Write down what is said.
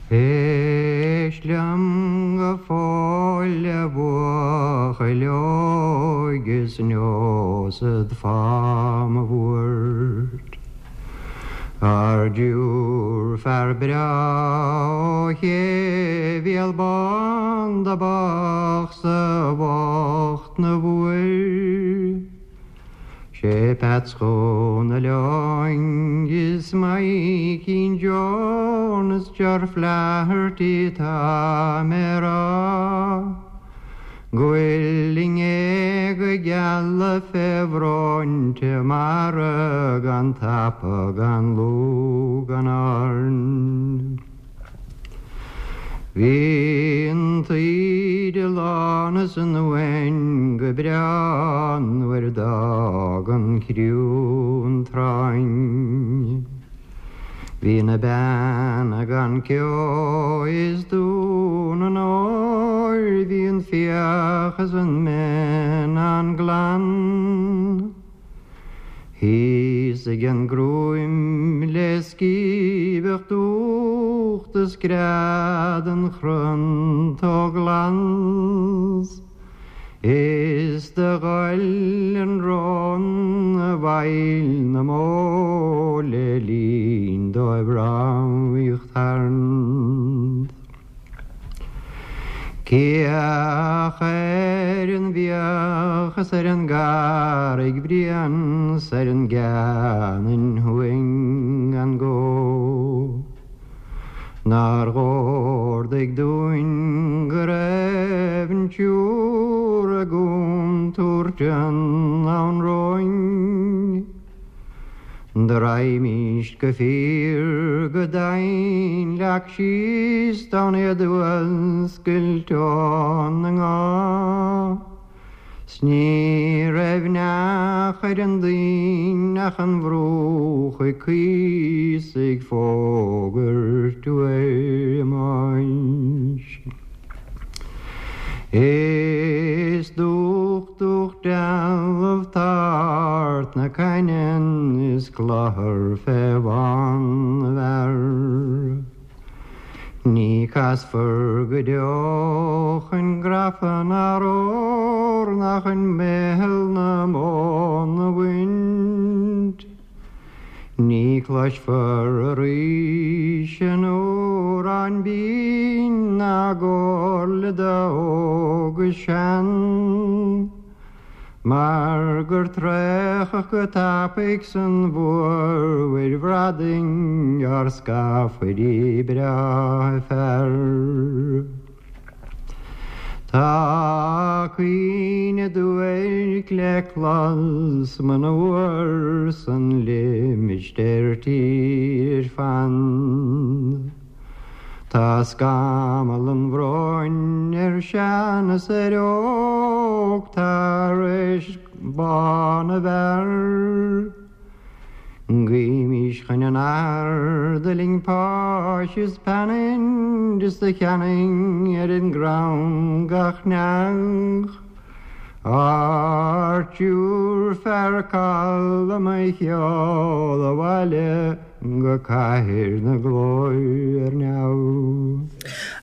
Eslem gefolle bocheloges njøset fame vårt. Arjur ferbra hevel banda bakse vachtne vår. Sjepatskone langis maikin Jonas jarflahert I tamera. Gwilling ege galle fevronte maragan tapagan lugan arn. Vinter lanes en wenge brann hver dagen krun trang. Vine banagan kjå is donen oi vin fjachas en menan glann. Hisigen gruim leskibert des graden grønt og glans. Is de gallen ronne veilne måle lind og braucht hernd. Kjæren vjaches en garig brians en ganen huengan gå. När går dig duin greven tjura gun turten aun roing. Drei mich gefir gedein lakshist aun edwels giltonanga. Sneer nach en din nach en vroege kiesig vogel twee manch. Is durch delf taart na keinen is klaar verwan ver. Nikas vergedochen grafen aror nach een mehelne måne wind. Niklas verrischen oran bin na golde ogesjen. Marger trech getapiksen voor weer vrading jar skaf die bra fer. Ta queen duel kleklas man orsen limich der tier fan. Ta skamelen vroin sjanes ook tarish banever. Gimish geen aardeling paasjes pannen, dus de canning in ground gachnang. Arthur verkalde mij jole wale, gekahir na gloer nou.